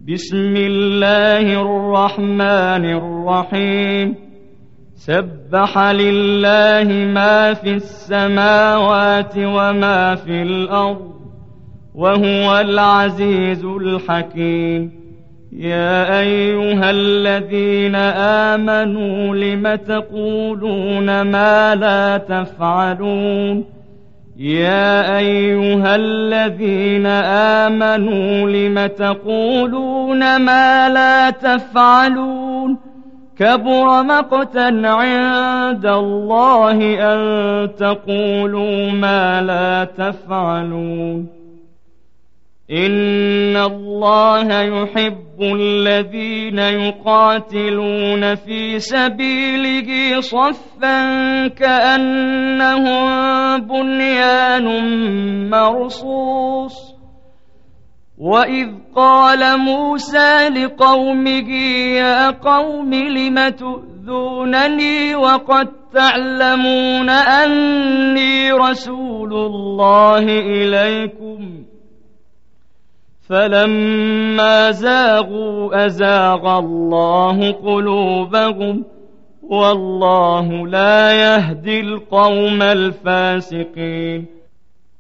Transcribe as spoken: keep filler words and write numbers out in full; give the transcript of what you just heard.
بسم الله الرحمن الرحيم سبح لله ما في السماوات وما في الأرض وهو العزيز الحكيم يا أيها الذين آمنوا لم تقولون ما لا تفعلون يا أيها الذين آمنوا لم تقولون ما لا تفعلون كبر مقتا عند الله أن تقولوا ما لا تفعلون إن الله يحب الذين يقاتلون في سبيله صفا كأنهم بنيان مرصوص وإذ قال موسى لقومه يا قوم لم تؤذونني وقد تعلمون أني رسول الله إليكم فلما زاغوا أزاغ الله قلوبهم والله لا يهدي القوم الفاسقين